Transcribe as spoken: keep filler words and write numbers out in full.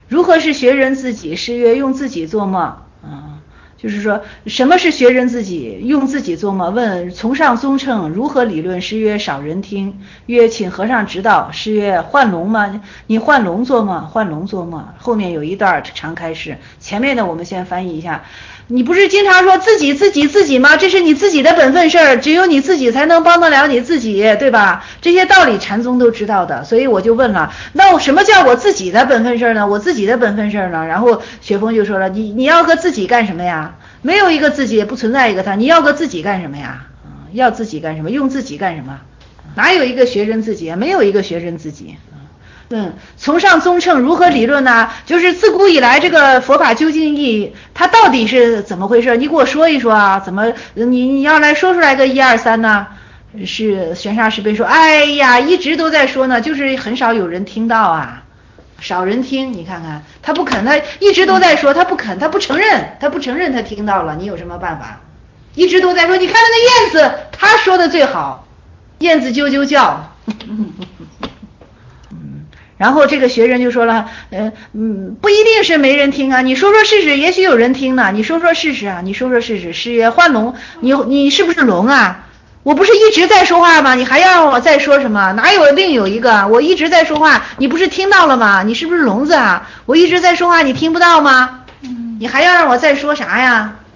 如何是学人自己？诗曰：用自己作梦。啊，就是说什么是学人自己？用自己作梦。问从上宗称如何理论？诗曰：少人听。曰：请和尚指导。诗曰：幻龙吗？你幻龙做梦？幻龙做梦。后面有一段长开示，前面的我们先翻译一下。你不是经常说自己自己自己吗？这是你自己的本分事儿，只有你自己才能帮得了你自己，对吧？这些道理禅宗都知道的，所以我就问了，那我什么叫我自己的本分事儿呢？我自己的本分事儿呢？然后雪峰就说了，你你要个自己干什么呀？没有一个自己，也不存在一个他，你要个自己干什么呀？嗯，要自己干什么？用自己干什么？哪有一个学人自己？没有一个学人自己。嗯，从上宗称如何理论呢？就是自古以来这个佛法究竟义，它到底是怎么回事？你给我说一说啊，怎么你你要来说出来个一二三呢？是玄沙师辈说，哎呀，一直都在说呢，就是很少有人听到啊，少人听。你看看他不肯，他一直都在说，他不肯，他不承认，他不承认他听到了，你有什么办法？一直都在说，你看那个燕子，他说的最好，燕子啾啾叫。然后这个学人就说了，呃嗯，不一定是没人听啊，你说说试试，也许有人听呢，你说说试试啊，你说说试试。诗曰：幻龙，你你是不是龙啊？我不是一直在说话吗？你还要让我再说什么？哪有另有一个？我一直在说话，你不是听到了吗？你是不是聋子啊？我一直在说话，你听不到吗？你还要让我再说啥呀？